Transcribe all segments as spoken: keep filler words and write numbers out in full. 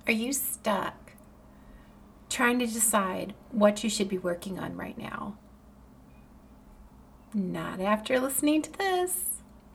Are you stuck trying to decide what you should be working on right now? Not after listening to this.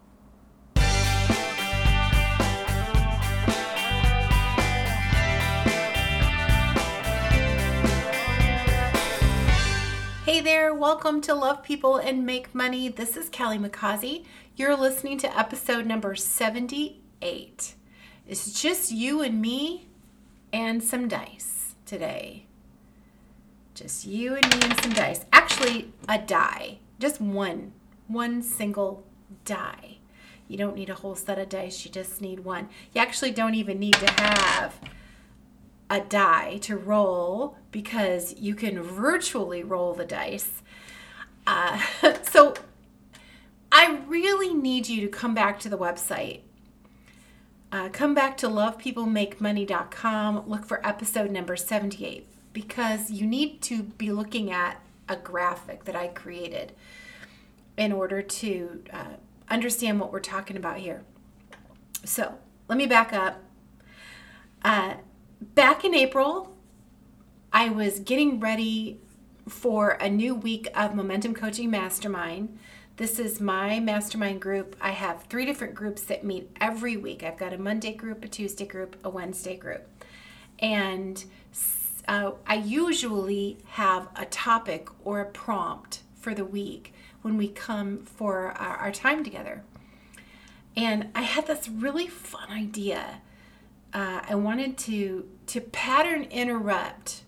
Hey there, welcome to Love People and Make Money. This is Callie McCausey. You're listening to episode number seventy-eight. It's just you and me and some dice today. Just you and me and some dice. Actually, a die. Just one. One single die. You don't need a whole set of dice. You just need one. You actually don't even need to have a die to roll because you can virtually roll the dice. Uh, so I really need you to come back to the website. Uh, come back to love people make money dot com. Look for episode number seventy-eight because you need to be looking at a graphic that I created in order to uh, understand what we're talking about here. So let me back up. Uh, Back in April, I was getting ready for a new week of Momentum Coaching Mastermind. This is my mastermind group. I have three different groups that meet every week. I've got a Monday group, a Tuesday group, a Wednesday group. And uh, I usually have a topic or a prompt for the week when we come for our, our time together. And I had this really fun idea. Uh, I wanted to to pattern interrupt.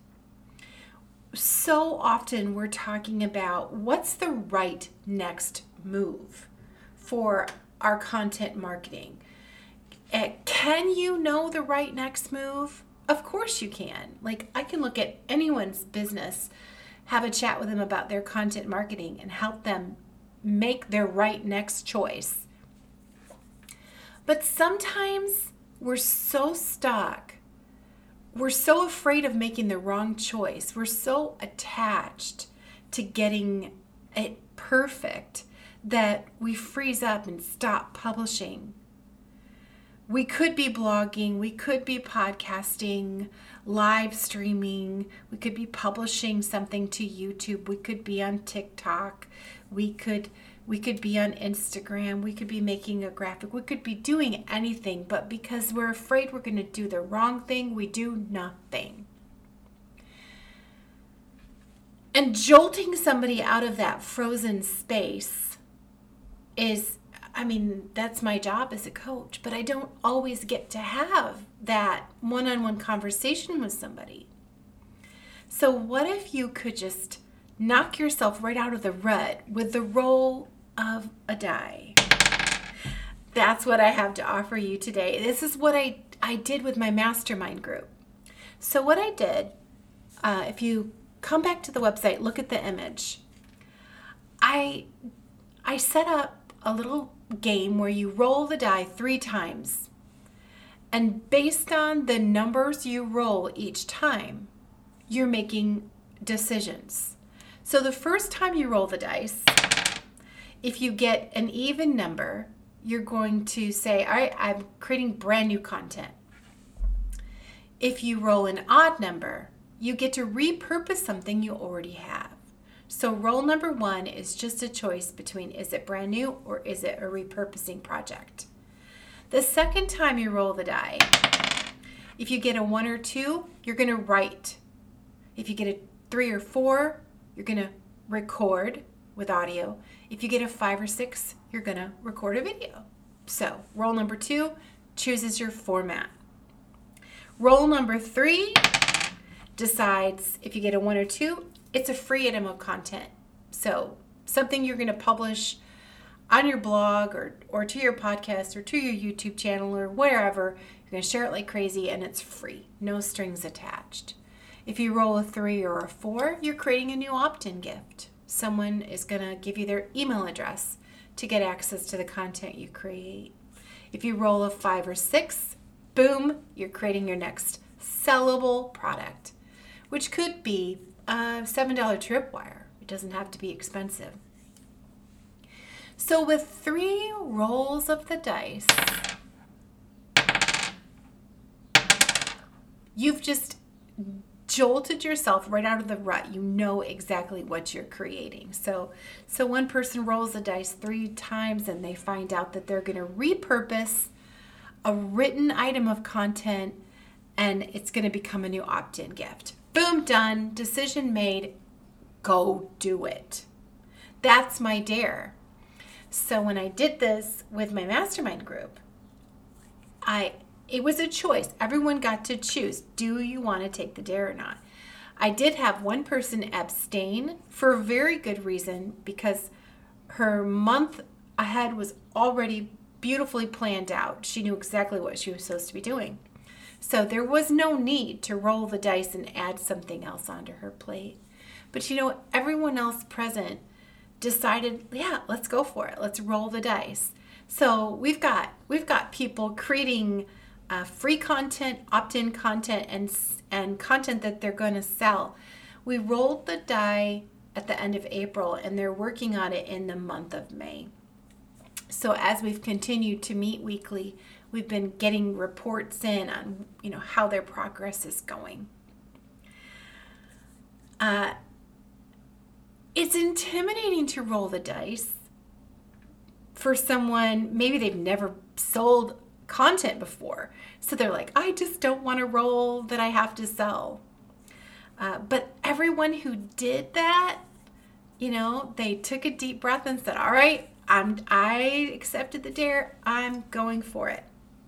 So often we're talking about what's the right next move for our content marketing. Uh, can you know the right next move? Of course you can. Like I can look at anyone's business, have a chat with them about their content marketing and help them make their right next choice. But sometimes we're so stuck. We're so afraid of making the wrong choice. We're so attached to getting it perfect that we freeze up and stop publishing. We could be blogging, we could be podcasting, live streaming, we could be publishing something to YouTube, we could be on TikTok, we could We could be on Instagram. We could be making a graphic. We could be doing anything, but because we're afraid we're going to do the wrong thing, we do nothing. And jolting somebody out of that frozen space is, I mean, that's my job as a coach, but I don't always get to have that one-on-one conversation with somebody. So what if you could just knock yourself right out of the rut with the roll of a die? That's what I have to offer you today. This is what I, I did with my mastermind group. So what I did, uh, if you come back to the website, look at the image. I, I set up a little game where you roll the die three times. And based on the numbers you roll each time, you're making decisions. So the first time you roll the dice, if you get an even number, you're going to say, all right, I'm creating brand new content. If you roll an odd number, you get to repurpose something you already have. So roll number one is just a choice between is it brand new or is it a repurposing project. The second time you roll the die, if you get a one or two, you're going to write. If you get a three or four, you're going to record with audio. If you get a five or six, you're going to record a video. So roll number two chooses your format. Roll number three decides if you get a one or two, it's a free item of content. So something you're going to publish on your blog or, or to your podcast or to your YouTube channel or wherever. You're going to share it like crazy and it's free. No strings attached. If you roll a three or a four, you're creating a new opt-in gift. Someone is going to give you their email address to get access to the content you create. If you roll a five or six, boom, you're creating your next sellable product, which could be a seven dollar tripwire. It doesn't have to be expensive. So with three rolls of the dice, you've just jolted yourself right out of the rut. You know exactly what you're creating. So, so one person rolls the dice three times and they find out that they're going to repurpose a written item of content and it's going to become a new opt-in gift. Boom, done. Decision made. Go do it. That's my dare. So when I did this with my mastermind group, I it was a choice. Everyone got to choose. Do you want to take the dare or not? I did have one person abstain for a very good reason because her month ahead was already beautifully planned out. She knew exactly what she was supposed to be doing. So there was no need to roll the dice and add something else onto her plate. But you know, everyone else present decided, yeah, let's go for it. Let's roll the dice. So we've got we've got people creating uh, free content, opt-in content, and and content that they're going to sell. We rolled the die at the end of April, and they're working on it in the month of May. So as we've continued to meet weekly, we've been getting reports in on, you know, how their progress is going. Uh, it's intimidating to roll the dice for someone, maybe they've never sold content before. So they're like, I just don't want to roll that I have to sell. Uh, but everyone who did that, you know, they took a deep breath and said, all right, I'm, I accepted the dare. I'm going for it.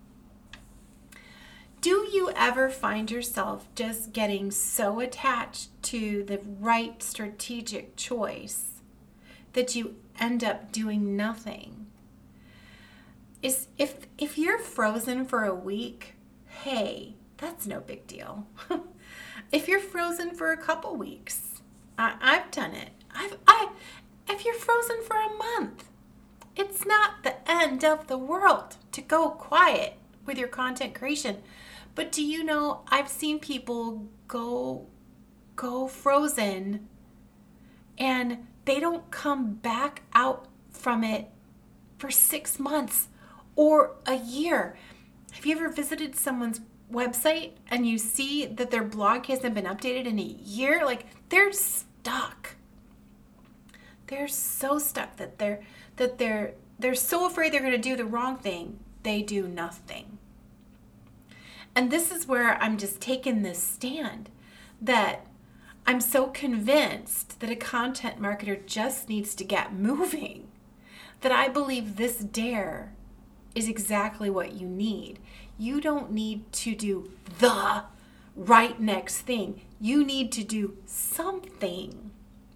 Do you ever find yourself just getting so attached to the right strategic choice that you end up doing nothing? Is if if you're frozen for a week, hey, that's no big deal. If you're frozen for a couple weeks, I, I've done it. I've I if you're frozen for a month, it's not the end of the world to go quiet with your content creation. But do you know, I've seen people go go frozen and they don't come back out from it for six months or a year. Have you ever visited someone's website and you see that their blog hasn't been updated in a year? Like, they're stuck. They're so stuck that they're that they're they're so afraid they're going to do the wrong thing. They do nothing. And this is where I'm just taking this stand that I'm so convinced that a content marketer just needs to get moving, that I believe this dare is exactly what you need. You don't need to do the right next thing. You need to do something.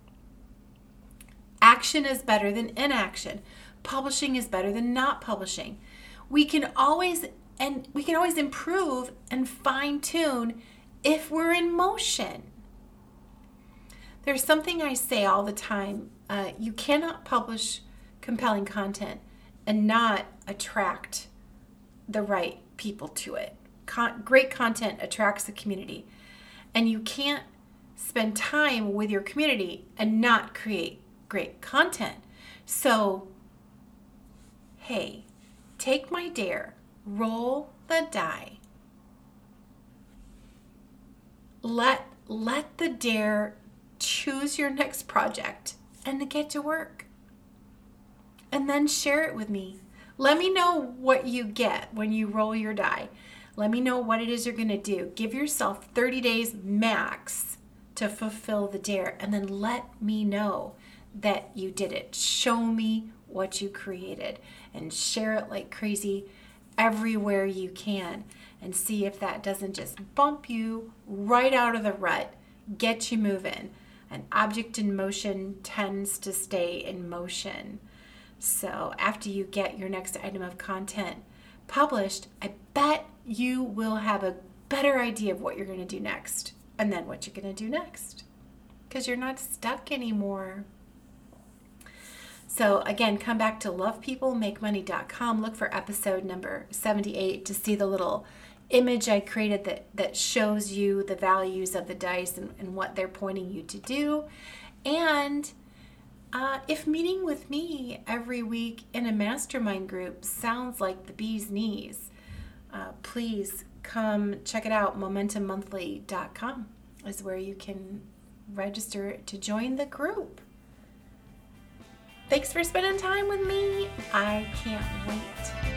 Action is better than inaction. Publishing is better than not publishing. We can always and we can always improve and fine-tune if we're in motion. There's something I say all the time. Uh, you cannot publish compelling content and not attract the right people to it. Con- great content attracts a community. And you can't spend time with your community and not create great content. So, hey, take my dare. Roll the die. Let, let the dare choose your next project and to get to work. And then share it with me. Let me know what you get when you roll your die. Let me know what it is you're going to do. Give yourself thirty days max to fulfill the dare. And then let me know that you did it. Show me what you created and share it like crazy everywhere you can, and see if that doesn't just bump you right out of the rut, get you moving. An object in motion tends to stay in motion. So after you get your next item of content published, I bet you will have a better idea of what you're going to do next, and then what you're going to do next, because you're not stuck anymore. So again, come back to love people make money dot com. Look for episode number seventy-eight to see the little image I created that, that shows you the values of the dice and, and what they're pointing you to do. And uh, if meeting with me every week in a mastermind group sounds like the bee's knees, uh, please come check it out. momentum monthly dot com is where you can register to join the group. Thanks for spending time with me. I can't wait